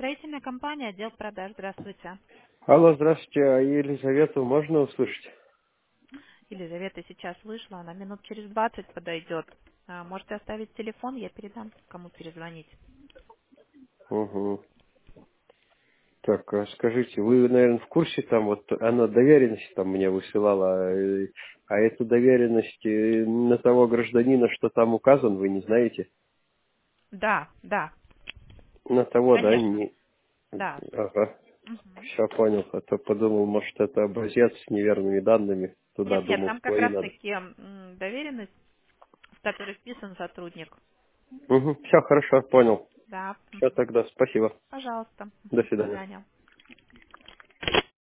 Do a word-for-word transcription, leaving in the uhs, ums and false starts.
Строительная компания, отдел продаж. Здравствуйте. Алло, здравствуйте. А Елизавету можно услышать? Елизавета сейчас вышла, она минут через двадцать подойдет. А, можете оставить телефон, я передам, кому перезвонить. Угу. Так, а скажите, вы, наверное, в курсе, там вот она доверенность там мне высылала, э, а эту доверенность э, на того гражданина, что там указан, вы не знаете? Да, да, На того, да? конечно. Не... Да. Ага. Мгм. Все понял. А то подумал, может, это образец с неверными данными. Туда, Нет, нет, думал, там как свои раз надо. таки м, доверенность, в которой вписан сотрудник. Угу. Все, хорошо, понял. Да. Все Мгм. тогда, спасибо. Пожалуйста. До Мгм. До свидания. свидания.